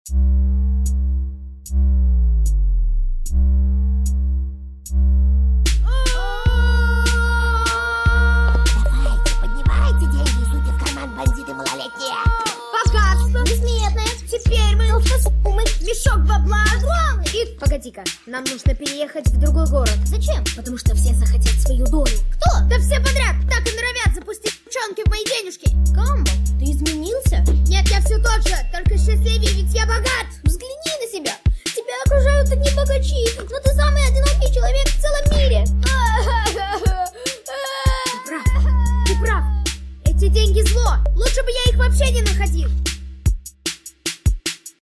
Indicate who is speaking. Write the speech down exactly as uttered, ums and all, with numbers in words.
Speaker 1: Давайте, поднимайте деньги и суйте в карман, бандиты малолетние.
Speaker 2: Богатство, несметное. Теперь мы мы мешок бабла. И погоди-ка, нам нужно переехать в другой город.
Speaker 1: Зачем?
Speaker 2: Потому что все захотят свою долю.
Speaker 1: Кто?
Speaker 2: Да все подряд так и норовят запустить пчонки в мои денежки.
Speaker 1: Гамбл, ты изменился?
Speaker 2: Нет, я все тот же, только счастливее, ведь я богат.
Speaker 1: Взгляни на себя. Тебя окружают одни богачи, но ты